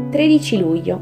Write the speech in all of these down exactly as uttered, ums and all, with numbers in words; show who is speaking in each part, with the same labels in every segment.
Speaker 1: tredici luglio.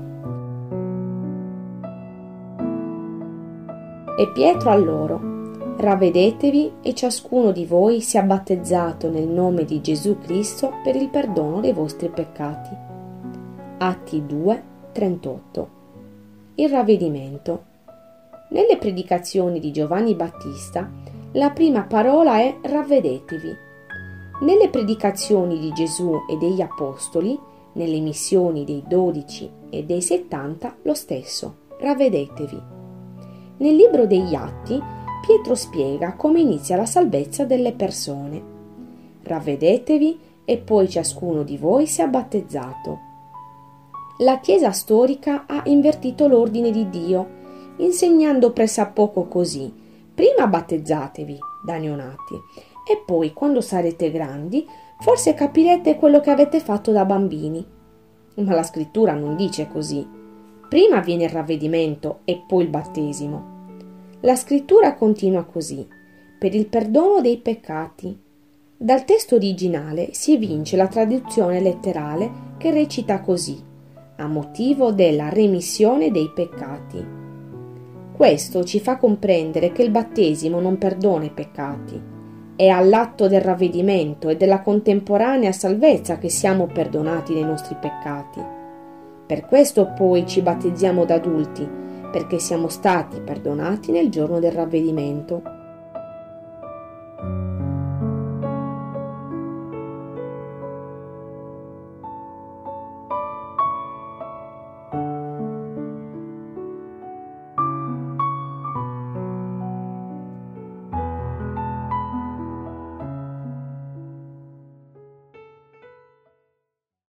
Speaker 1: E Pietro a loro: ravvedetevi e ciascuno di voi sia battezzato nel nome di Gesù Cristo per il perdono dei vostri peccati. Atti due, trentotto. Il ravvedimento. Nelle predicazioni di Giovanni Battista, la prima parola è ravvedetevi. Nelle predicazioni di Gesù e degli Apostoli, nelle missioni dei dodici e dei settanta, lo stesso, ravvedetevi. Nel libro degli Atti, Pietro spiega come inizia la salvezza delle persone. Ravvedetevi e poi ciascuno di voi sia battezzato. La Chiesa storica ha invertito l'ordine di Dio, insegnando pressappoco così: prima battezzatevi da neonati e poi, quando sarete grandi, forse capirete quello che avete fatto da bambini. Ma la scrittura non dice così. Prima viene il ravvedimento e poi il battesimo. La scrittura continua così: per il perdono dei peccati. Dal testo originale si evince la traduzione letterale che recita così: a motivo della remissione dei peccati. Questo ci fa comprendere che il battesimo non perdona i peccati. È all'atto del ravvedimento e della contemporanea salvezza che siamo perdonati dei nostri peccati. Per questo poi ci battezziamo da adulti, perché siamo stati perdonati nel giorno del ravvedimento.